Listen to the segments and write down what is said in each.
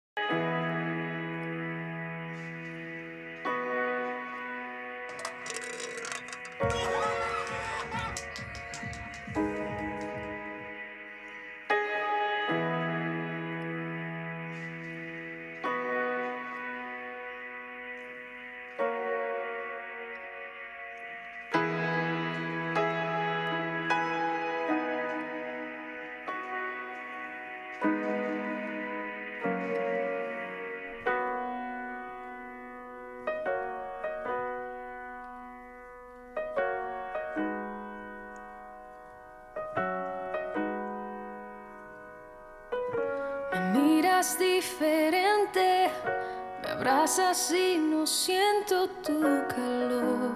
Miras diferente, me abrazas y no siento tu calor.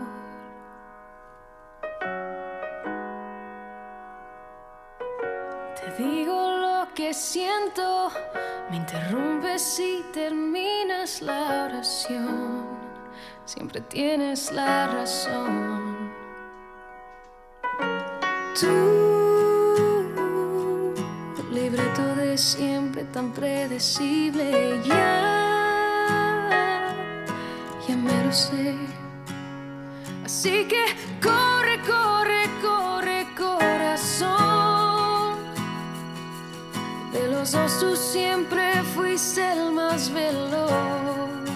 Te digo lo que siento, me interrumpes y terminas la oración. Siempre tienes la razón. Libreto de siempre tan predecible, ya me lo sé. Así que corre, corre, corre, corazón. De los dos tú siempre fuiste el más veloz.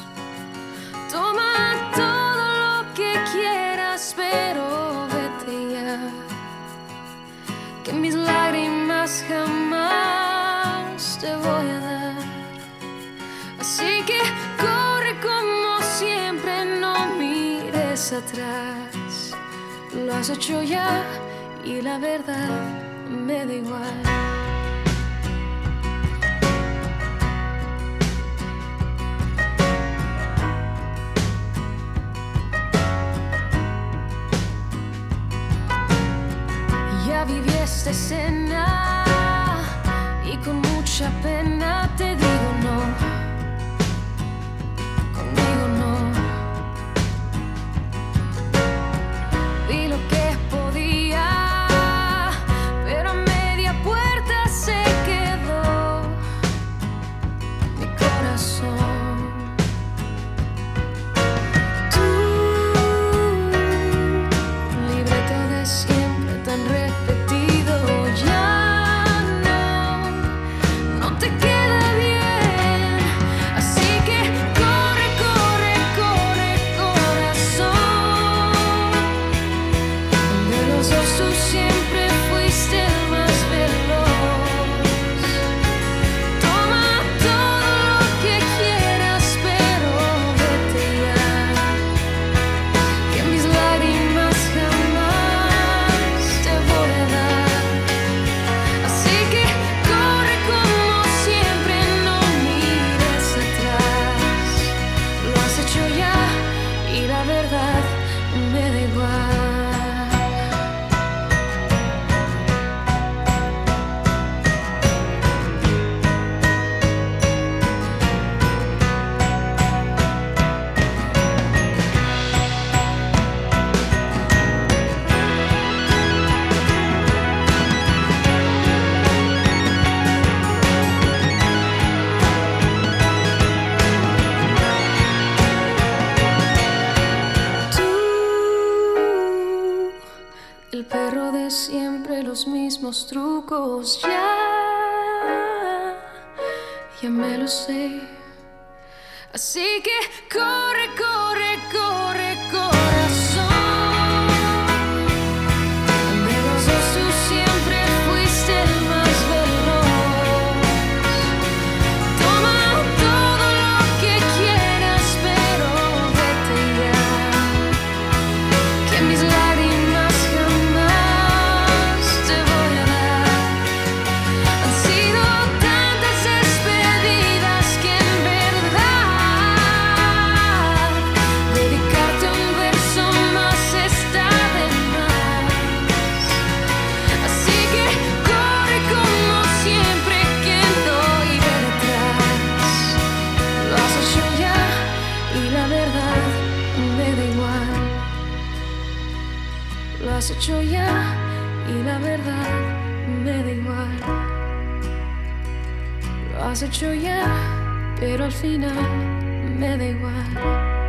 Toma todo lo que quieras, pero vete ya, que mis lágrimas jamás te voy a dar. Así que corre como siempre, no mires atrás. Lo has hecho ya y la verdad me da igual. Ya viví esta escena y con mucha pena te digo no, conmigo no. Vi lo que podía, pero a media puerta se quedó mi corazón. Tú, libreto de siempre tan repetido, ya no te queda bien. Así que corre, corre, corre, corazón. De los dos tú siempre fuiste el más veloz. Toma todo lo que quieras, pero vete ya, que mis lágrimas jamás te voy a dar. Así que corre como siempre, no mires atrás. Lo has hecho ya y la verdad me da igual. El perro de siempre, los mismos trucos, ya me lo sé. Así que corre, corre, corre, corazón. De los dos tú siempre fuiste el más veloz. Toma todo lo que quieras, pero vete ya, que mis lágrimas jamás te voy a dar. Han sido tantas despedidas que en verdad dedicarte un verso más está de más. Así que corre como siempre, que no iré detrás. Lo has hecho ya y la verdad me da igual. Lo has hecho ya y la verdad me da igual. Lo has hecho ya pero al final me da igual.